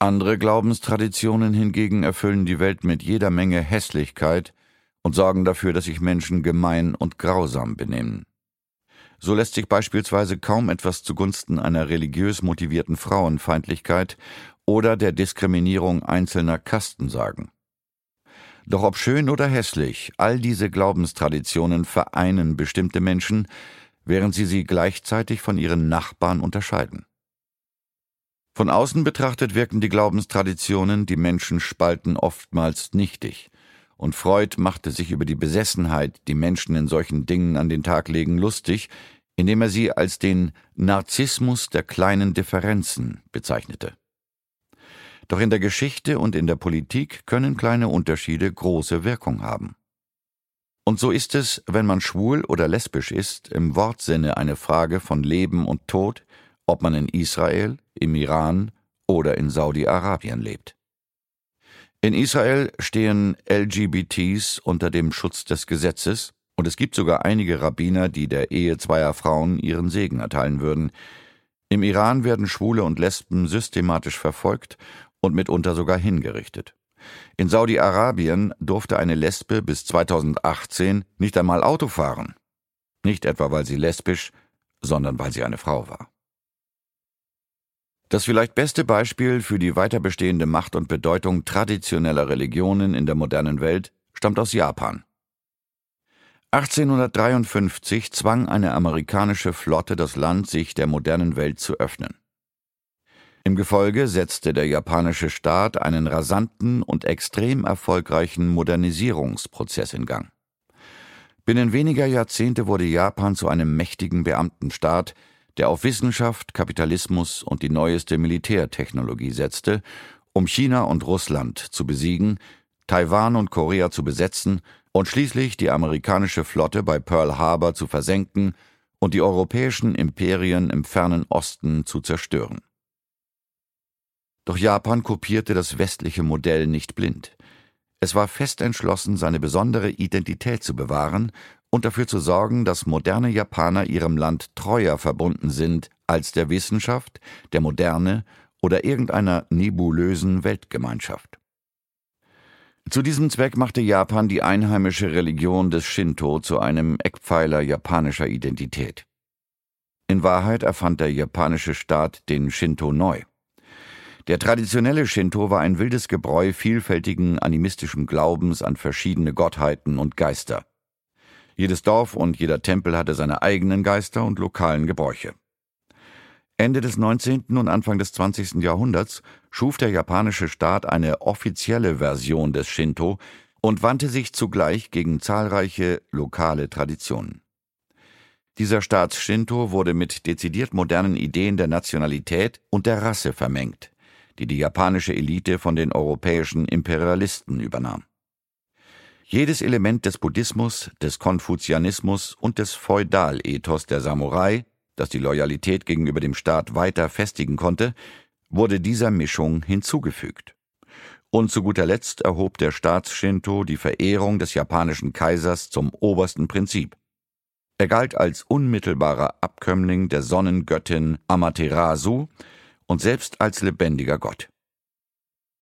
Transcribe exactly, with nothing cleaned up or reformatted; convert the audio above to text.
Andere Glaubenstraditionen hingegen erfüllen die Welt mit jeder Menge Hässlichkeit und sorgen dafür, dass sich Menschen gemein und grausam benehmen. So lässt sich beispielsweise kaum etwas zugunsten einer religiös motivierten Frauenfeindlichkeit oder der Diskriminierung einzelner Kasten sagen. Doch ob schön oder hässlich, all diese Glaubenstraditionen vereinen bestimmte Menschen, während sie sie gleichzeitig von ihren Nachbarn unterscheiden. Von außen betrachtet wirken die Glaubenstraditionen die Menschen spalten oftmals nichtig, und Freud machte sich über die Besessenheit, die Menschen in solchen Dingen an den Tag legen, lustig, indem er sie als den Narzissmus der kleinen Differenzen bezeichnete. Doch in der Geschichte und in der Politik können kleine Unterschiede große Wirkung haben. Und so ist es, wenn man schwul oder lesbisch ist, im Wortsinne eine Frage von Leben und Tod, ob man in Israel, im Iran oder in Saudi-Arabien lebt. In Israel stehen L G B Ts unter dem Schutz des Gesetzes, und es gibt sogar einige Rabbiner, die der Ehe zweier Frauen ihren Segen erteilen würden. Im Iran werden Schwule und Lesben systematisch verfolgt und mitunter sogar hingerichtet. In Saudi-Arabien durfte eine Lesbe bis zweitausendachtzehn nicht einmal Auto fahren. Nicht etwa, weil sie lesbisch, sondern weil sie eine Frau war. Das vielleicht beste Beispiel für die weiter bestehende Macht und Bedeutung traditioneller Religionen in der modernen Welt stammt aus Japan. achtzehnhundertdreiundfünfzig zwang eine amerikanische Flotte das Land, sich der modernen Welt zu öffnen. Im Gefolge setzte der japanische Staat einen rasanten und extrem erfolgreichen Modernisierungsprozess in Gang. Binnen weniger Jahrzehnte wurde Japan zu einem mächtigen Beamtenstaat, der auf Wissenschaft, Kapitalismus und die neueste Militärtechnologie setzte, um China und Russland zu besiegen, Taiwan und Korea zu besetzen und schließlich die amerikanische Flotte bei Pearl Harbor zu versenken und die europäischen Imperien im fernen Osten zu zerstören. Doch Japan kopierte das westliche Modell nicht blind. Es war fest entschlossen, seine besondere Identität zu bewahren und dafür zu sorgen, dass moderne Japaner ihrem Land treuer verbunden sind als der Wissenschaft, der Moderne oder irgendeiner nebulösen Weltgemeinschaft. Zu diesem Zweck machte Japan die einheimische Religion des Shinto zu einem Eckpfeiler japanischer Identität. In Wahrheit erfand der japanische Staat den Shinto neu. Der traditionelle Shinto war ein wildes Gebräu vielfältigen animistischen Glaubens an verschiedene Gottheiten und Geister. Jedes Dorf und jeder Tempel hatte seine eigenen Geister und lokalen Gebräuche. Ende des neunzehnten und Anfang des zwanzigsten Jahrhunderts schuf der japanische Staat eine offizielle Version des Shinto und wandte sich zugleich gegen zahlreiche lokale Traditionen. Dieser Staats-Shinto wurde mit dezidiert modernen Ideen der Nationalität und der Rasse vermengt, die die japanische Elite von den europäischen Imperialisten übernahm. Jedes Element des Buddhismus, des Konfuzianismus und des Feudalethos der Samurai, das die Loyalität gegenüber dem Staat weiter festigen konnte, wurde dieser Mischung hinzugefügt. Und zu guter Letzt erhob der Staats-Shinto die Verehrung des japanischen Kaisers zum obersten Prinzip. Er galt als unmittelbarer Abkömmling der Sonnengöttin Amaterasu und selbst als lebendiger Gott.